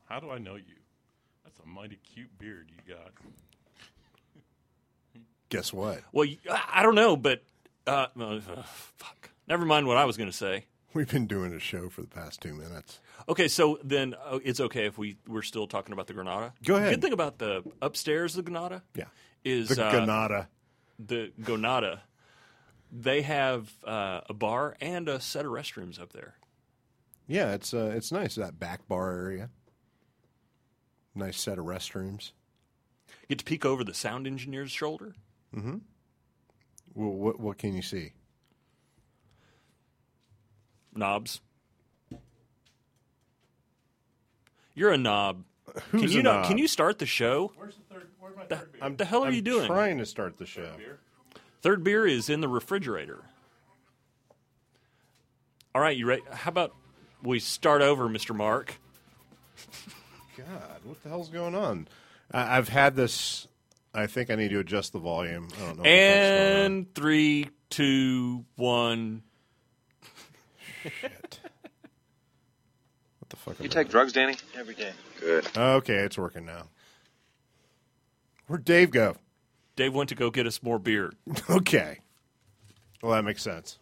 How do I know you? That's a mighty cute beard you got. Guess what? Well, I don't know, but fuck. Never mind what I was going to say. We've been doing a show for the past 2 minutes. Okay, so then it's okay if we're still talking about the Granada? Go ahead. Good thing about the upstairs of the Granada is... The Granada. The Gonada. They have a bar and a set of restrooms up there. Yeah, it's nice, that back bar area. Nice set of restrooms. Get to peek over the sound engineer's shoulder. Mm-hmm. Well, what can you see? Knobs. You're a knob. Who's a knob? Can you start the show? Where's my third beer? The hell are you doing? I'm trying to start the show. Third beer is in the refrigerator. All right, you ready? How about we start over, Mr. Mark? God, what the hell's going on? I've had this. I think I need to adjust the volume. I don't know. And 3, 2, 1. Shit. What the fuck? You take drugs, Danny? Every day. Good. Okay, it's working now. Where'd Dave go? Dave went to go get us more beer. Okay. Well, that makes sense.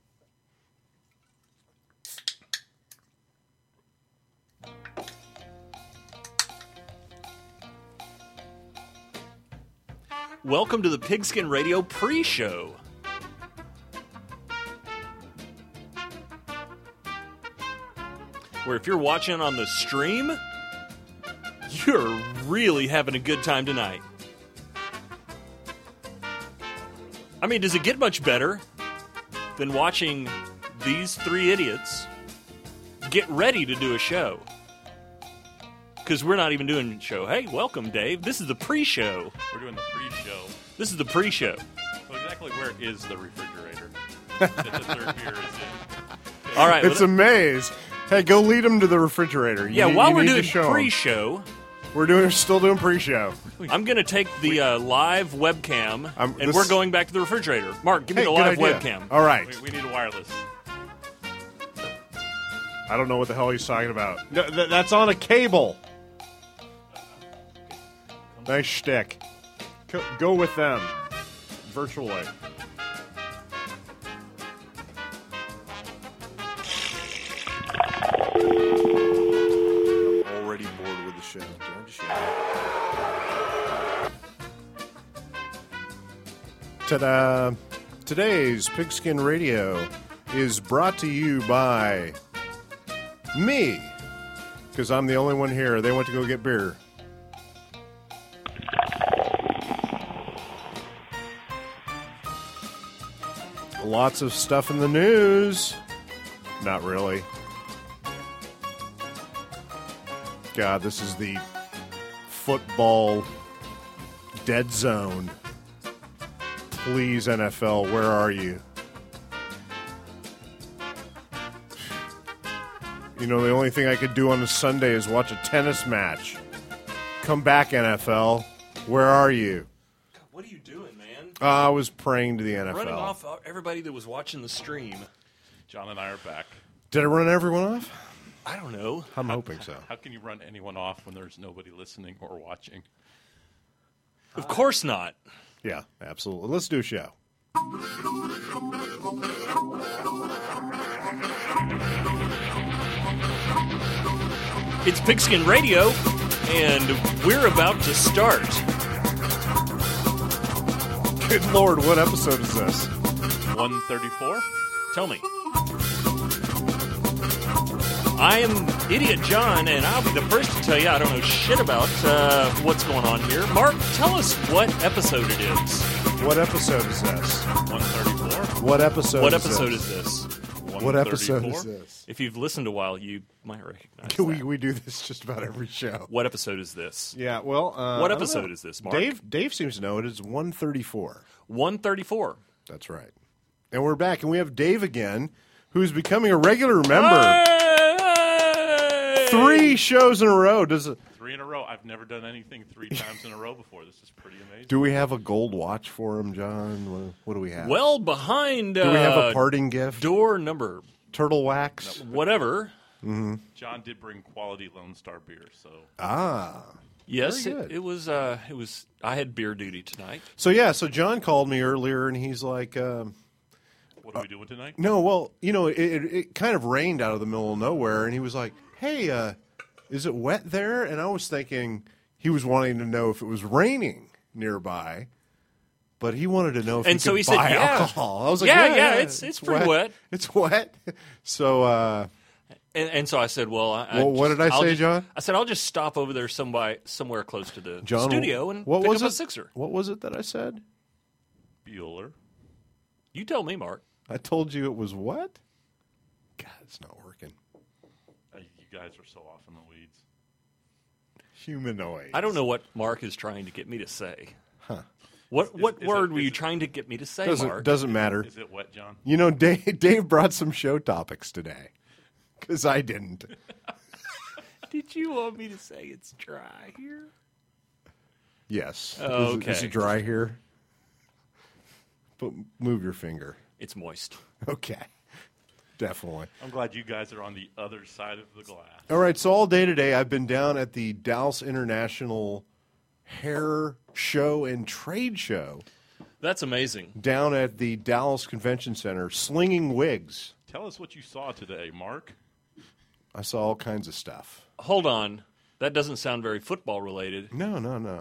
Welcome to the Pigskin Radio pre-show. Where if you're watching on the stream, you're really having a good time tonight. I mean, does it get much better than watching these three idiots get ready to do a show? Because we're not even doing a show. Hey, welcome, Dave. This is the pre-show. We're doing the pre-show. This is the pre-show. So exactly where is the refrigerator that the third beer is in? All right. It's a maze. Hey, go lead them to the refrigerator. While we're need doing to show 'em. pre-show, We're still doing pre-show. I'm going to take the live webcam, and we're going back to the refrigerator. Mark, give me Hey, the good live idea. webcam. All right. We need a wireless. I don't know what the hell he's talking about. No, that's on a cable. Nice shtick. Go with them. Virtually. I'm already bored with the show. Ta-da! Today's Pigskin Radio is brought to you by me, because I'm the only one here. They went to go get beer. Lots of stuff in the news. Not really. God, this is the football dead zone. Please, NFL, where are you? You know, the only thing I could do on a Sunday is watch a tennis match. Come back, NFL. Where are you? What are you doing, man? I was praying to the NFL. Running off everybody that was watching the stream. John and I are back. Did I run everyone off? I don't know. I'm hoping so. How can you run anyone off when there's nobody listening or watching? Of course not. Yeah, absolutely. Let's do a show. It's Pigskin Radio, and we're about to start. Good Lord, what episode is this? 134? Tell me. I am Idiot John, and I'll be the first to tell you I don't know shit about what's going on here. Mark, tell us what episode it is. What episode is this? 134? What episode What is episode this? is this? What episode 134? is this? If you've listened a while, you might recognize We, that. we do this just about every show. What episode is this? Yeah, well... What I don't episode know. is this, Mark? Dave seems to know it. It's 134. 134. That's right. And we're back, and we have Dave again, who's becoming a regular member. Hey! 3 shows in a row. Does it? 3 in a row. I've never done anything 3 times in a row before. This is pretty amazing. Do we have a gold watch for him, John? What do we have? Well, behind do we have a parting gift? door number Turtle wax? whatever, John did bring quality Lone Star beer, so Yes, Very good. it was. I had beer duty tonight. So John called me earlier, and he's like, what are we doing tonight? no, well, it kind of rained out of the middle of nowhere, and he was like, hey, is it wet there? And I was thinking he was wanting to know if it was raining nearby. But he wanted to know if And he so could he said, buy yeah. alcohol. I was like, Yeah, it's pretty wet. It's wet. So, And so I said, well, well, what did I say, John? I said, I'll just stop over there somewhere close to the John, studio and what pick was up it? a sixer. What was it that I said? Bueller. You tell me, Mark. I told you it was what? God, it's not working. You guys are so off in the weeds. Humanoid. I don't know what Mark is trying to get me to say. Huh. What is word it- were you is it- trying to get me to say, Mark? Doesn't matter. Is it wet, John? Dave brought some show topics today because I didn't. Did you want me to say it's dry here? Yes. Oh, Is okay. it dry here? But move your finger. It's moist. Okay. Definitely. I'm glad you guys are on the other side of the glass. All right. So all day today, I've been down at the Dallas International Hair Show and Trade Show That's amazing. down at the Dallas Convention Center, slinging wigs. Tell us what you saw today, Mark. I saw all kinds of stuff. Hold on. That doesn't sound very football related. No,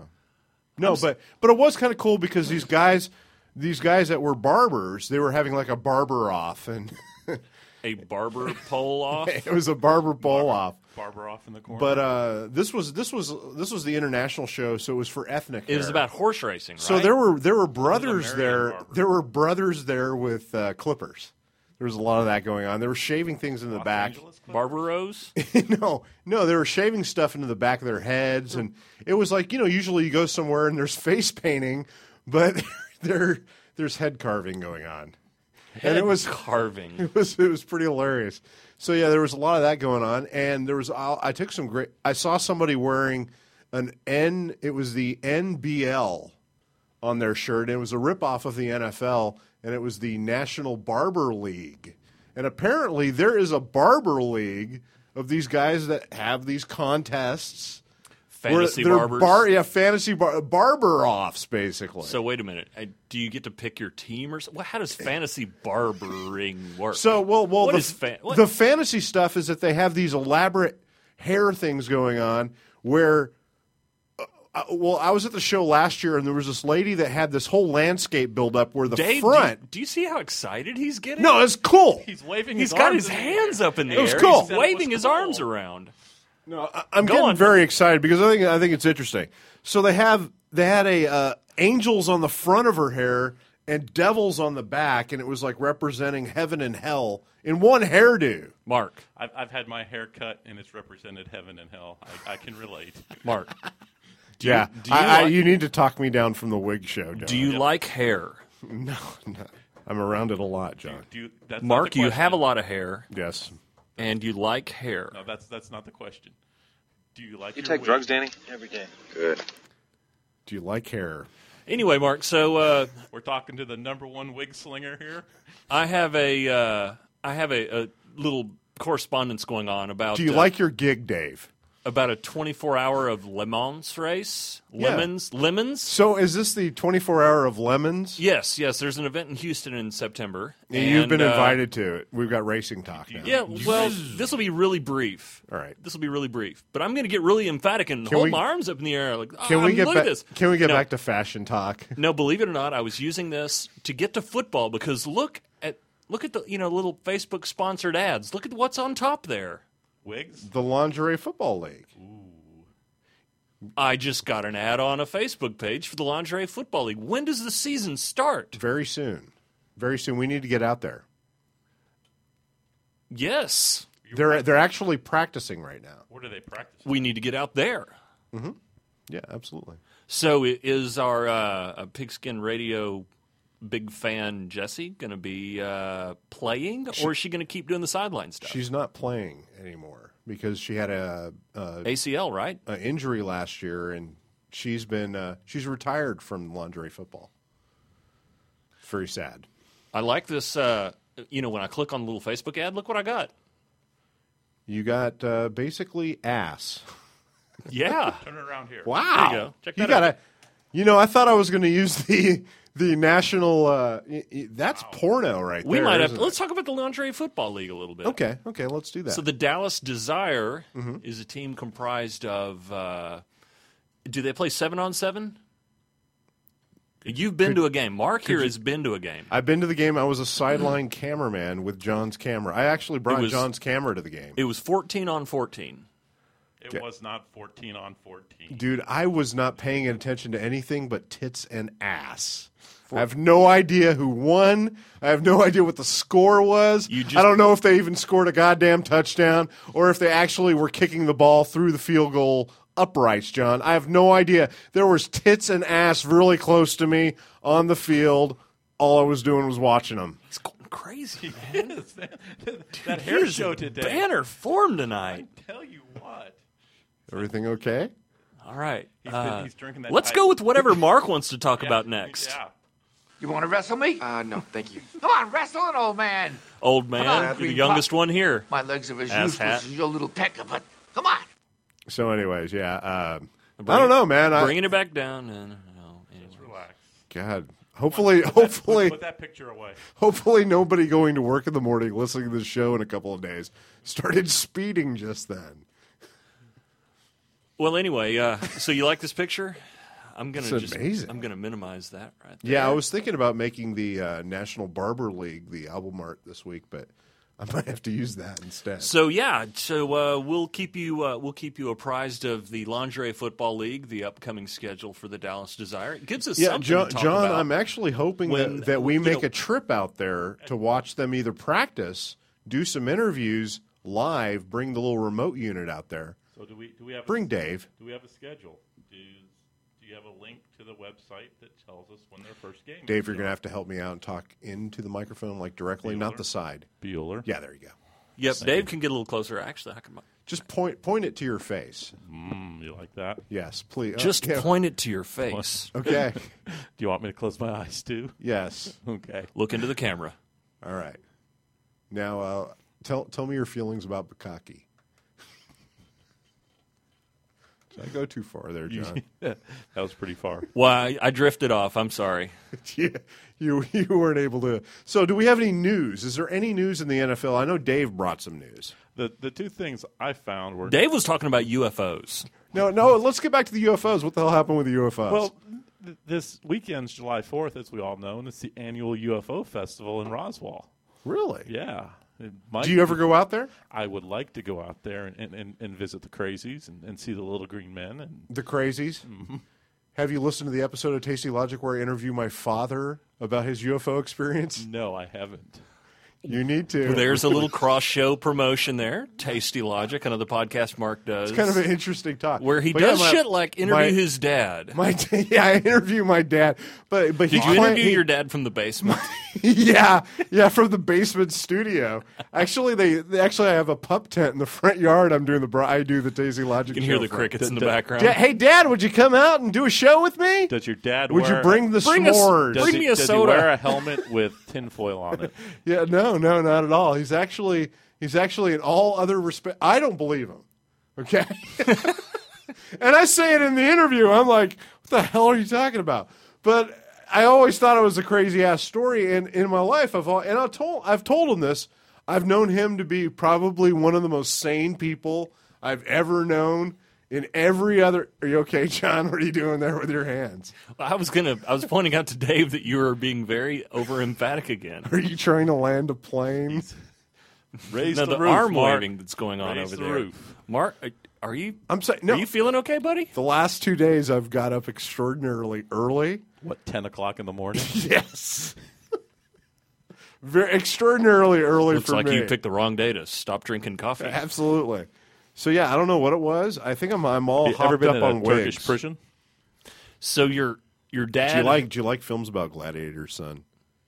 but it was kind of cool because these guys that were barbers, they were having like a barber off, and A barber pole off. it was a barber pull off. Barber off in the corner. But this was the international show, so it was for ethnic. It was hair. about horse racing, right? So there were brothers Marion there. barber. There were brothers there with clippers. There was a lot of that going on. They were shaving things in the Los back. Angeles Clippers? Barbaros? No, they were shaving stuff into the back of their heads, and it was like usually you go somewhere and there's face painting, but there's head carving going on, and it was carving. it was pretty hilarious. So yeah, there was a lot of that going on, and there was I saw somebody wearing it was the NBL on their shirt, and it was a ripoff of the NFL, and it was the National Barber League. And apparently there is a barber league of these guys that have these contests. Fantasy where they're barbers. fantasy barber offs, basically. So wait a minute. Do you get to pick your team or something? How does fantasy barbering work? So, well, What the, is what? the fantasy stuff is that they have these elaborate hair things going on where, I was at the show last year and there was this lady that had this whole landscape build up where the Dave, front. do you see how excited he's getting? No, it's cool. He's waving He's his got arms his in the hands air. up in the It was air. cool. He's Said it waving was his cool. arms around. No, I'm Go getting on. very excited because I think it's interesting. So they had a angels on the front of her hair and devils on the back, and it was like representing heaven and hell in one hairdo. Mark, I've had my hair cut, and it's represented heaven and hell. I can relate. Mark, Do you you need to talk me down from the wig show, John. do you like hair? No. I'm around it a lot, John. That's not Mark, the you question. have a lot of hair, Yes. and you like hair. No, that's not the question. Do you like You your take wig? drugs, Danny? Every day. Good. Do you like hair? Anyway, Mark, so We're talking to the #1 wig slinger here. I have a little correspondence going on about Do you like your gig, Dave? about a 24-hour of Le Mans race. Yeah. Lemons. So is this the 24-hour of lemons? Yes. There's an event in Houston in September. And you've been uh, invited to it. We've got racing talk now. Yeah, well, this will be really brief. All right. This will be really brief. But I'm going to get really emphatic and hold my arms up in the air. Like, Can we get look back? at this. Can we get No. back to fashion talk? No, believe it or not, I was using this to get to football because look at the little Facebook sponsored ads. Look at what's on top there. Wigs? The Lingerie Football League. I just got an ad on a Facebook page for the Lingerie Football League. When does the season start? Very soon. Very soon. We need to get out there. Yes, They're actually practicing right now. Where do they practice? we need to get out there. Yeah, absolutely. So is our Pigskin Radio big fan Jessie going to be playing, or is she going to keep doing the sideline stuff? She's not playing anymore because she had a ACL, right? injury last year, and she's retired from lingerie football. It's very sad. I like this. When I click on the little Facebook ad, look what I got. You got basically ass. Yeah. Turn it around here. Wow. There you go. Check You that out. gotta. You know, I thought I was going to use the national. That's porno right We there. might have. isn't it? Let's talk about the Lingerie Football League a little bit. Okay, let's do that. So the Dallas Desire is a team comprised of. Do they play 7-on-7? You've been to a game. Mark here has been to a game. I've been to the game. I was a sideline cameraman with John's camera. I actually brought John's camera to the game. It was 14-on-14. It was not 14 on 14. Dude, I was not paying attention to anything but tits and ass. I have no idea who won. I have no idea what the score was. I don't know if they even scored a goddamn touchdown or if they actually were kicking the ball through the field goal uprights, John. I have no idea. There was tits and ass really close to me on the field. All I was doing was watching them. It's going crazy, It is, man. That hair show today. Banner form tonight. I tell you what. Everything okay? All right. He's drinking that Let's Diet- go with whatever Mark wants to talk about next. Yeah. You want to wrestle me? No, thank you. Come on, wrestle an old man. Old Come on, man, you're the Green youngest Pop. one here. My legs are as Ass useless hat. as your little pecker, but come on. So anyways, yeah. I don't know, man. Bringing it back down. Anyway. Relax. God. Hopefully, Put that picture away. hopefully nobody going to work in the morning listening to the show in a couple of days started speeding just then. Well, anyway, so you like this picture? It's amazing. I'm gonna minimize that right there. Yeah, I was thinking about making the National Barber League the album art this week, but I might have to use that instead. So we'll keep you apprised of the Lingerie Football League, the upcoming schedule for the Dallas Desire. It gives us Yeah, something John, to talk about. I'm actually hoping when- that we you make know- a trip out there to watch them either practice, do some interviews live, bring the little remote unit out there. So do we have Bring Dave. Do we have a schedule? Do you have a link to the website that tells us when their first game? Dave, you're going to have to help me out and talk into the microphone, like directly, not the side. Bueller. Yeah, there you go. Yep, Dave can get a little closer. Actually, I can Just point it to your face. You like that? Yes, please. just Yeah. point it to your face. Okay. Do you want me to close my eyes too? Yes. Okay. Look into the camera. All right. Now, tell me your feelings about Bukkake. Did I go too far there, John? That was pretty far. Well, I drifted off. I'm sorry. Yeah, you weren't able to. So, do we have any news? Is there any news in the NFL? I know Dave brought some news. The two things I found were Dave was talking about UFOs. No. Let's get back to the UFOs. What the hell happened with the UFOs? well, this weekend's July 4th, as we all know, and it's the annual UFO festival in Roswell. really? Yeah. Do you ever go out there? I would like to go out there and visit the crazies and see the little green men. And The crazies? Have you listened to the episode of Tasty Logic where I interview my father about his UFO experience? no, I haven't. You need to. There's a little cross-show promotion there. Tasty Logic, another podcast Mark does. It's kind of an interesting talk. where he But does yeah, shit like interview his dad. Yeah, I interview my dad. But Did you interview your dad from the basement? Yeah, from the basement studio. Actually, they actually I have a pup tent in the front yard. I do the Tasty Logic. You can hear show the from. crickets in the background. Hey, Dad, would you come out and do a show with me? Does your dad Would you bring the s'mores? Does Bring he, me a does soda. he wear a helmet with tinfoil on it? Yeah, no, not at all. He's actually in all other respect. I don't believe him. Okay, and I say it in the interview. I'm like, what the hell are you talking about? But I always thought it was a crazy ass story. And in my life, I've told him this. I've known him to be probably one of the most sane people I've ever known. In every other, are you okay, John? What are you doing there with your hands? I was pointing out to Dave that you were being very over emphatic again. Are you trying to land a plane? Raise No, the the roof, arm Mark. waving that's going on Raise over the there. roof. Mark, are you? I'm saying no. Are you feeling okay, buddy? The last 2 days, I've got up extraordinarily early. What, 10 o'clock in the morning? Yes. Very extraordinarily early Looks for like me. you picked the wrong day to stop drinking coffee. Absolutely. So yeah, I don't know what it was. I think I'm all You ever hopped been up in on a Turkish wigs. prison? So your dad. Do you like films about gladiators, son?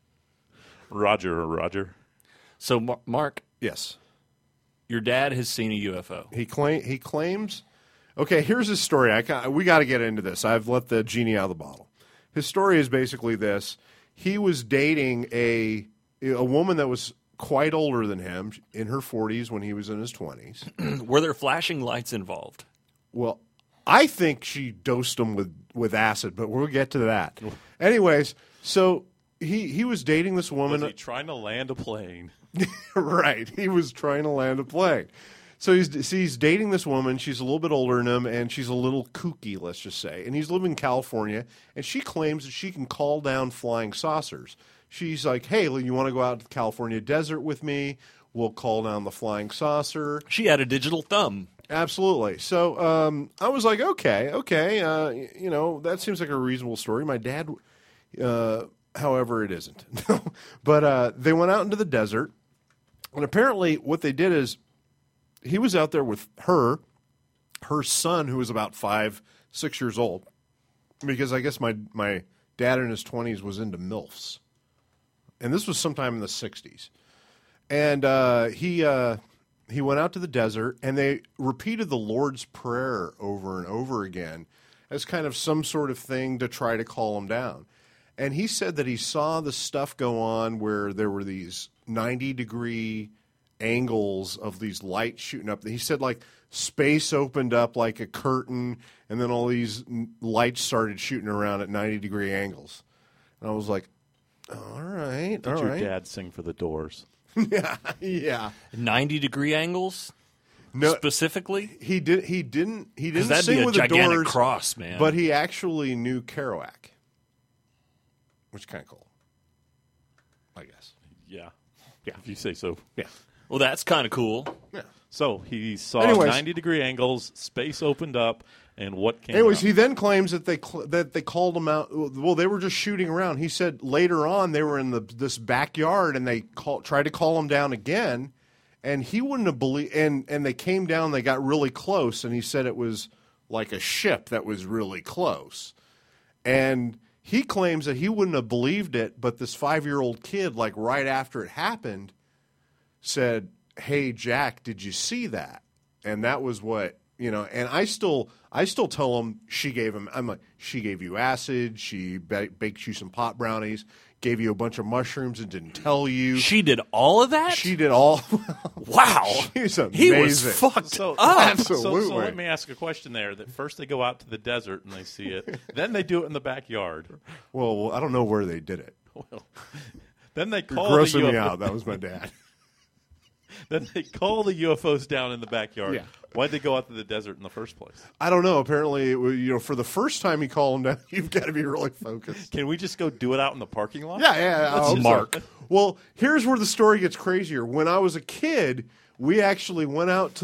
Roger. So Mark, Yes. your dad has seen a UFO. He claims. Okay, here's his story. We got to get into this. I've let the genie out of the bottle. His story is basically this: he was dating a woman that was quite older than him, in her 40s when he was in his 20s. Were there flashing lights involved? Well, I think she dosed him with acid, but we'll get to that. Anyways, so he was dating this woman. Was he trying to land a plane? Right. He was trying to land a plane. So he's dating this woman. She's a little bit older than him, and she's a little kooky, let's just say. And he's living in California, and she claims that she can call down flying saucers. She's like, hey, you want to go out to the California desert with me? We'll call down the flying saucer. She had a digital thumb. Absolutely. So I was like, okay. That seems like a reasonable story. My dad, however, it isn't. But they went out into the desert, and apparently what they did is he was out there with her son, who was about 5-6 years old, because I guess my dad in his 20s was into MILFs. And this was sometime in the 60s. And he went out to the desert, and they repeated the Lord's Prayer over and over again as kind of some sort of thing to try to calm him down. And he said that he saw the stuff go on where there were these 90-degree angles of these lights shooting up. He said, like, space opened up like a curtain, and then all these lights started shooting around at 90-degree angles. And I was like, all right. Did your dad sing for the Doors? Yeah. 90-degree angles? No, specifically? He didn't that'd sing be a with the gigantic Doors, cross, man. but he actually knew Kerouac, which is kind of cool, I guess. Yeah. If you say so. Yeah. Well, that's kind of cool. Yeah. So he saw Anyways. 90-degree angles, space opened up, and what came Anyways, out? he then claims that they called him out. Well, they were just shooting around. He said later on they were in this backyard, and they tried to call him down again, and he wouldn't have believed. And they came down. They got really close, and he said it was like a ship that was really close. And he claims that he wouldn't have believed it, but this 5-year-old kid, like right after it happened, said, "Hey, Jack, did you see that?" And that was what. And I still tell him she gave him. I'm like, she gave you acid. She baked you some pot brownies. Gave you a bunch of mushrooms and didn't tell you. She did all of that? She did all. Wow. She's amazing. He was fucked up. Absolutely. So let me ask a question there. That first they go out to the desert and they see it. Then they do it in the backyard. Well, I don't know where they did it. Well, then they You're call grossing the UFO. me out. That was my dad. Then they call the UFOs down in the backyard. Yeah. Why'd they go out to the desert in the first place? I don't know. Apparently, for the first time he called him down, you've got to be really focused. Can we just go do it out in the parking lot? Yeah. I hope so. Mark. Well, here's where the story gets crazier. When I was a kid, we actually went out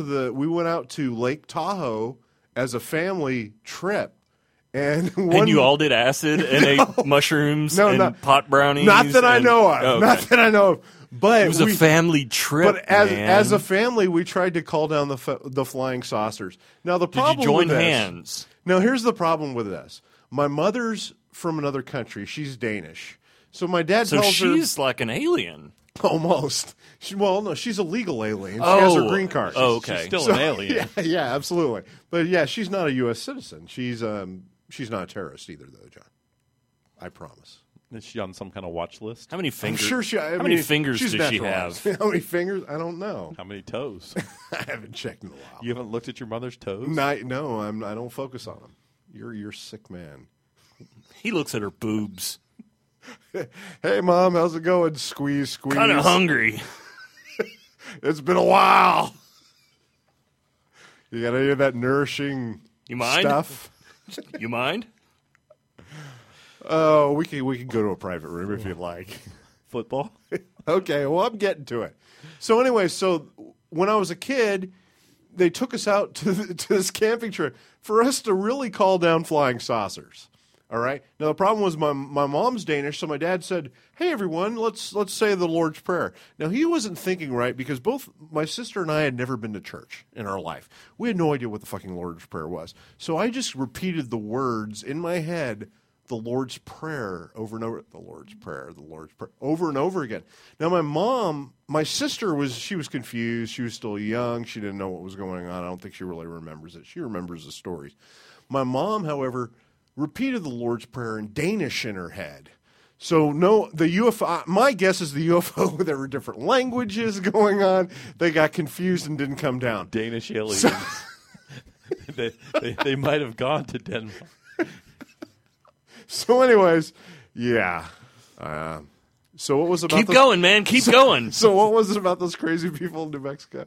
to Lake Tahoe as a family trip. And you all did acid and ate mushrooms and pot brownies? Not that I know of. Oh, okay. Not that I know of. But it was a family trip, But as man. a family, we tried to call down the flying saucers. Now the problem Did you join with this, hands? Now here's the problem with this. My mother's from another country. She's Danish. So my dad So tells her she's like an alien. almost. No, she's a legal alien. She has her green card. Oh, okay. She's still an alien. Yeah, absolutely. But yeah, she's not a U.S. citizen. She's not a terrorist either, though, John. I promise. Is she on some kind of watch list? How many I'm fingers? sure How many fingers she's does she naturalized. have? How many fingers? I don't know. How many toes? I haven't checked in a while. You haven't looked at your mother's toes? No, I don't focus on them. You're a sick man. He looks at her boobs. Hey, Mom, how's it going? Squeeze. Kind of hungry. It's been a while. You got any of that nourishing You mind? stuff? You mind? Oh, we can go to a private room if you'd like. Football? Okay, well, I'm getting to it. So anyway, when I was a kid, they took us out to this camping trip for us to really call down flying saucers. All right. Now the problem was my mom's Danish, so my dad said, "Hey everyone, let's say the Lord's Prayer." Now he wasn't thinking right because both my sister and I had never been to church in our life. We had no idea what the fucking Lord's Prayer was. So I just repeated the words in my head, the Lord's Prayer, over and over. The Lord's Prayer, over and over again. Now my sister was confused. She was still young. She didn't know what was going on. I don't think she really remembers it. She remembers the stories. My mom, however, repeated the Lord's Prayer in Danish in her head. So no, the UFO. My guess is the UFO. There were different languages going on. They got confused and didn't come down. Danish aliens. they might have gone to Denmark. So, anyways, yeah. So what was about? Keep going, man. Keep going. So what was it about those crazy people in New Mexico?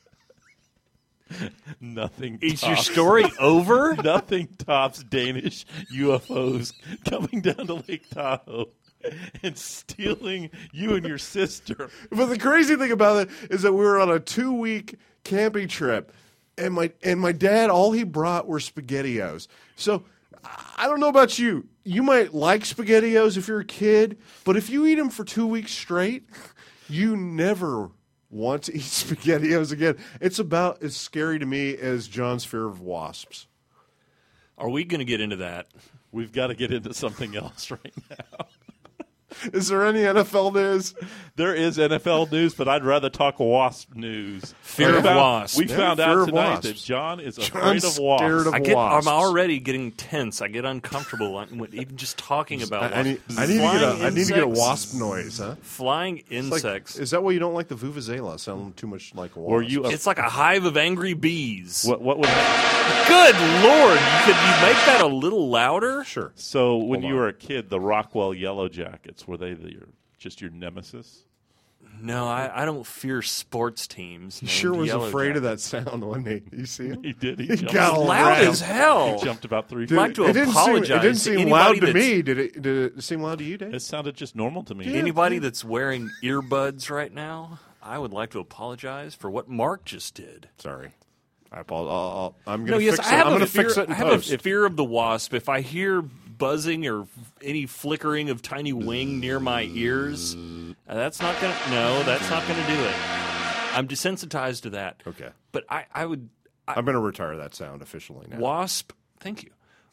Nothing. Is tops, your story over? Nothing tops Danish UFOs coming down to Lake Tahoe and stealing you and your sister. But the crazy thing about it is that we were on a 2-week camping trip, and my dad, all he brought were SpaghettiOs. So I don't know about you. You might like SpaghettiOs if you're a kid, but if you eat them for 2 weeks straight, you never want to eat SpaghettiOs again. It's about as scary to me as John's fear of wasps. Are we going to get into that? We've got to get into something else right now. Is there any NFL news? There is NFL news, but I'd rather talk wasp news. Fear of wasps. We Yeah, found fear out of tonight wasps. that John is afraid John's of wasps. scared of I'm wasps. already getting tense. I get uncomfortable even just talking about I need wasps. to get Flying I need to get a insects. wasp noise, huh? Flying Like, insects. is that why you don't like the Vuvuzela? Sound too much like a wasp. Were you? It's like a hive of angry bees. What would happen? Good Lord! Could you make that a little louder? Sure. So when Hold you on. were a kid, the Rockwell Yellow Jackets, were they just your nemesis? No, I don't fear sports teams. He named sure was Yellow afraid of Jackets. that sound, wasn't he? You see him? He did. He He jumped, got all Loud red. as hell. he jumped about 3 Dude, feet. like to it didn't apologize Seem, it didn't to seem anybody loud to that's- me. Did it seem loud to you, Dave? It sounded just normal to me. Anybody that's wearing earbuds right now, I would like to apologize for what Mark just did. Sorry. I apologize. I'm No, going to yes, fix I it. have I'm a going to fear. fix it in I have post. a fear of the wasp. If I hear buzzing or any flickering of tiny wing near my ears, that's not gonna. No, that's not gonna do it. I'm desensitized to that. Okay. But I would I'm going to retire that sound officially now. wasp. Thank you.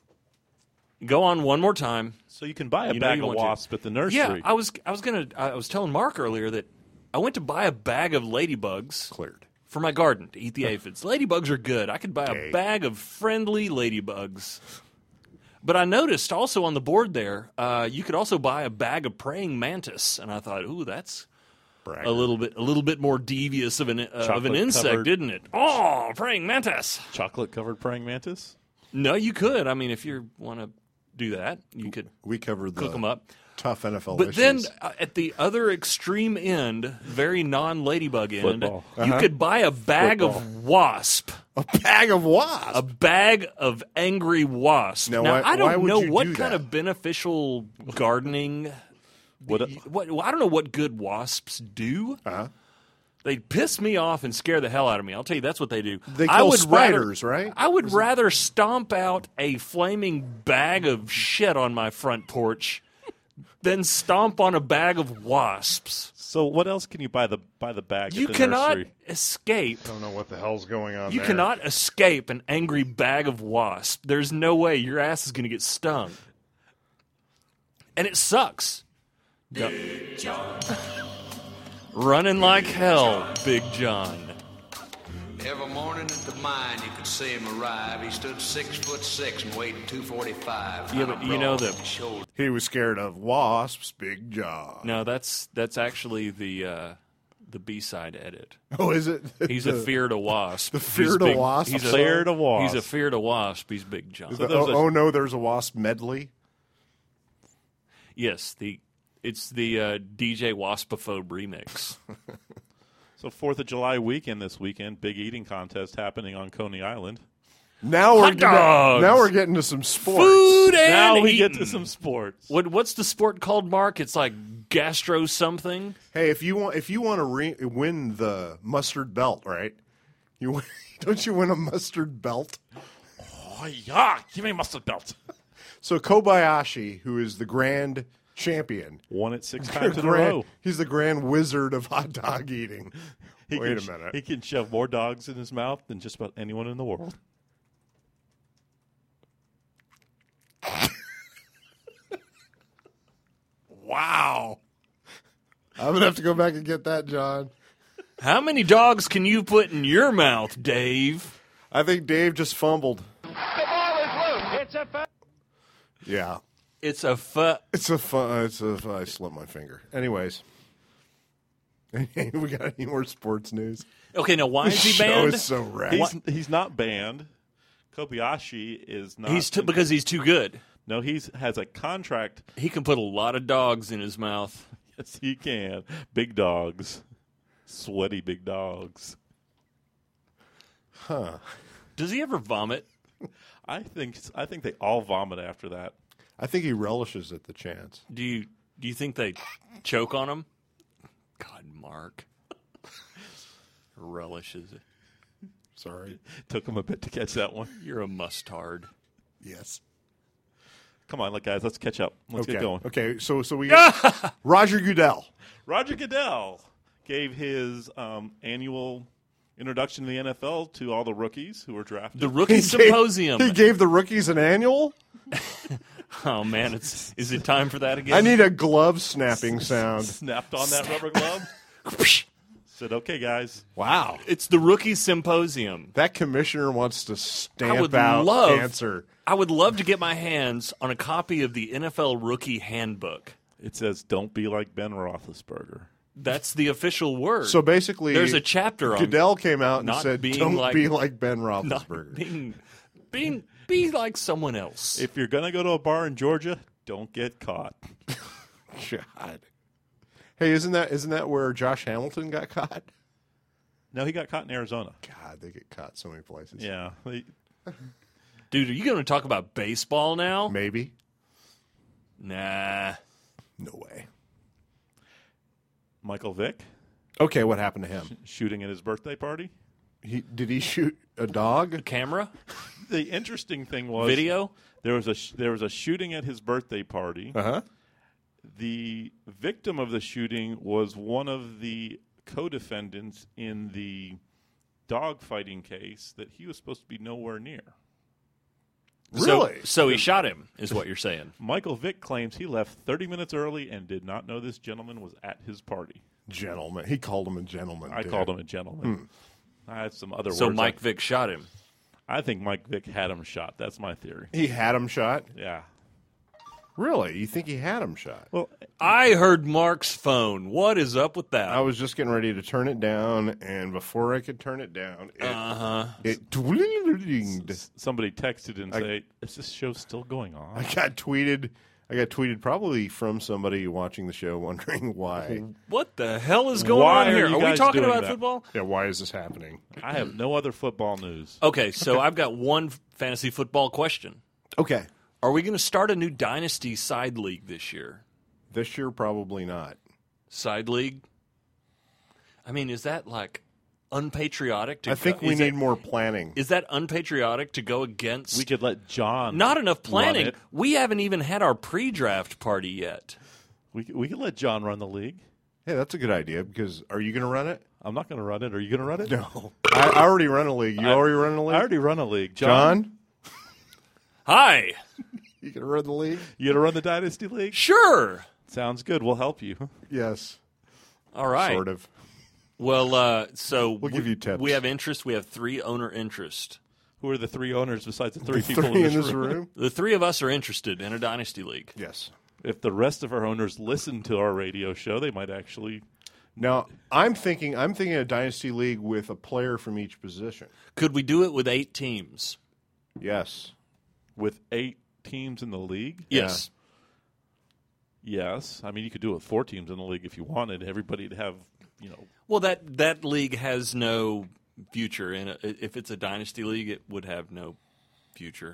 Go on one more time. So you can buy a You know bag you of want to. wasps at the nursery. Yeah, I was telling Mark earlier that I went to buy a bag of ladybugs Cleared. for my garden to eat the aphids. Ladybugs are good. I could buy a Okay. bag of friendly ladybugs. But I noticed also on the board there, you could also buy a bag of praying mantis, and I thought, ooh, that's Bragger. a little bit more devious of an insect, Chocolate-covered. isn't it? Oh, praying mantis. Chocolate-covered praying mantis? No, you could. I mean, if you want to do that, you could We covered the cook them up. tough NFL But issues. then at the other extreme end, very non-ladybug end, Football. you could buy a bag of wasp. a bag of wasps. A bag of angry wasps. Now, Now, why- I why don't would know you what do kind that? of beneficial gardening. I don't know what good wasps do. Uh-huh. They piss me off and scare the hell out of me. I'll tell you, that's what they do. They I kill would spiders, rather, right? I would rather stomp out a flaming bag of shit on my front porch than stomp on a bag of wasps. So what else can you buy the bag You at the cannot nursery? escape. I don't know what the hell's going on You there. cannot escape an angry bag of wasps. There's no way your ass is going to get stung. And it sucks. Running like hell, Big John. Every morning at the mine, you could see him arrive. He stood 6'6" and weighed 245. Yeah, but you know the He was scared of wasps, Big John. no. That's actually the B-side edit. Oh, is it? He's a feared a wasp. The feared a wasp? He's Feared a wasp. He's a feared a wasp. He's Big John. Oh, no, there's a wasp medley. Yes, it's the DJ Waspophobe remix. So 4th of July weekend this weekend, big eating contest happening on Coney Island. Now Hot dogs! Now we're getting to some sports. Food and Now we eating. get to some sports. What's the sport called, Mark? It's like gastro something. Hey, if you want to win the mustard belt, right? Don't you win a mustard belt? Oh, yeah. Give me a mustard belt. So Kobayashi, who is the grand champion, Won it 6 times in a row. he's the grand wizard of hot dog eating. Wait a minute. He can shove more dogs in his mouth than just about anyone in the world. Wow. I'm gonna have to go back and get that, John. How many dogs can you put in your mouth, Dave? I think Dave just fumbled. The ball is loose. It's a foul. Yeah. It's a I slipped my finger. Anyways. We got any more sports news? Okay, now why is he Show banned? is so rad. He's not banned. Kobayashi is not. Because he's too good. No, has a contract. He can put a lot of dogs in his mouth. Yes, he can. Big dogs. Sweaty big dogs. Huh. Does he ever vomit? I think they all vomit after that. I think he relishes at the chance. Do you think they choke on him? God, Mark. Relishes it. Sorry. Took him a bit to catch that one. You're a mustard. Yes. Come on, guys, let's catch up. Let's get going. Okay, so we got Roger Goodell. Roger Goodell gave his annual introduction to the NFL to all the rookies who were drafted. The Rookie Symposium. He gave the rookies an annual? Oh, man. Is it time for that again? I need a glove snapping sound. Snapped on that rubber glove. Said, okay, guys. Wow. It's the Rookie Symposium. That commissioner wants to stamp would out love- cancer. I would love to get my hands on a copy of the NFL Rookie Handbook. It says, don't be like Ben Roethlisberger. That's the official word. So basically, there's a chapter on Goodell came out and not said, being don't like- be like Ben not Roethlisberger. be like someone else. If you're going to go to a bar in Georgia, don't get caught. God. Hey, isn't that where Josh Hamilton got caught? No, he got caught in Arizona. God, they get caught so many places. Yeah. Dude, are you going to talk about baseball now? Maybe. Nah. No way. Michael Vick Okay, what happened to him? shooting at his birthday party. Did he shoot a dog? Camera? The interesting thing was Video? There was a shooting at his birthday party. Uh-huh. The victim of the shooting was one of the co-defendants in the dog fighting case that he was supposed to be nowhere near. Really? So he shot him, is what you're saying. Michael Vick claims he left 30 minutes early and did not know this gentleman was at his party. Gentleman. He called him a gentleman. I dude. called him a gentleman. I had some other So words. Mike Vick shot him. I think Mike Vick had him shot. That's my theory. He had him shot? Yeah. Really? You think he had him shot? Well, I heard Mark's phone. What is up with that? I was just getting ready to turn it down, and before I could turn it down, it dinged. somebody texted and say, "Is this show still going on?" I got tweeted probably from somebody watching the show wondering why. What the hell is going Why on are here? you Are we guys talking doing about that? football? Yeah, why is this happening? I have no other football news. Okay, so I've got one fantasy football question. Okay. Are we going to start a new Dynasty side league this year? This year, probably not. Side league? I mean, is that like unpatriotic? I think we need more planning. Is that unpatriotic to go against? We could let John. Not enough run planning. it. We haven't even had our pre-draft party yet. We could let John run the league. Hey, that's a good idea, because are you going to run it? I'm not going to run it. Are you going to run it? No. I already run a league. You already run a league? I already run a league. John? Hi. You going to run the league? You going to run the Dynasty League? Sure. Sounds good. We'll help you. Yes. All right. Sort of. Well, so We'll give you tips. We have interest. We have 3 owner interest. Who are the 3 owners besides the 3 people Three in this room? room? The 3 of us are interested in a Dynasty league. Yes. If the rest of our owners listen to our radio show, they might actually. Now, I'm thinking a dynasty league with a player from each position. Could we do it with 8 teams? Yes. With 8 teams in the league? Yes. Yes. I mean, you could do it with 4 teams in the league if you wanted everybody to have, Well, that league has no future in it. If it's a Dynasty league, it would have no future.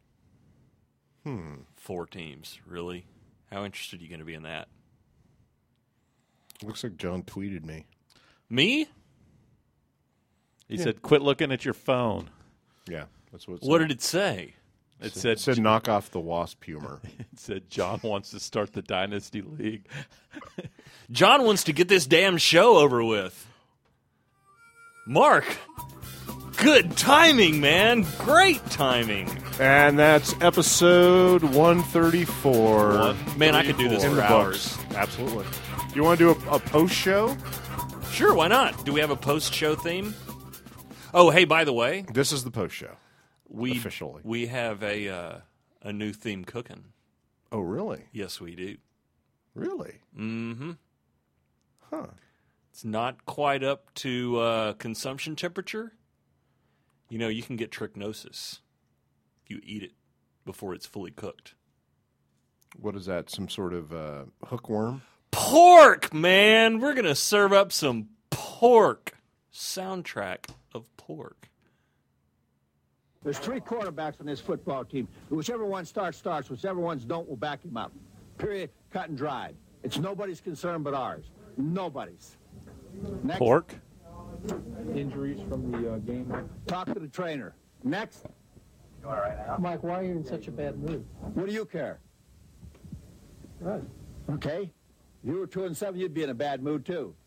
4 teams, really? How interested are you going to be in that? Looks like John tweeted me. Me? He said, quit looking at your phone. Yeah, that's what it What said. did it say? It It said knock off the wasp humor. It said John wants to start the Dynasty League. John wants to get this damn show over with. Mark, good timing, man. Great timing. And that's episode 134. Man, I could do this in for the hours. books. Absolutely. Do you want to do a post show? Sure, why not? Do we have a post-show theme? Oh, hey, by the way, This is the post show. we Officially. we have a new theme cooking. Oh, really? Yes, we do. Really? Mm-hmm. Huh. It's not quite up to consumption temperature. You know, you can get trichinosis if you eat it before it's fully cooked. What is that? Some sort of hookworm? Pork, man! We're going to serve up some pork. Soundtrack of pork. There's 3 quarterbacks on this football team. Whichever one starts. Whichever ones don't, we'll back him up. Period. Cut and dried. It's nobody's concern but ours. Nobody's. Next. Pork? Injuries from the game. Talk to the trainer. Next. You all right, Mike, why are you in such a bad mood? What do you care? Right. Okay. If you were 2-7, you'd be in a bad mood, too.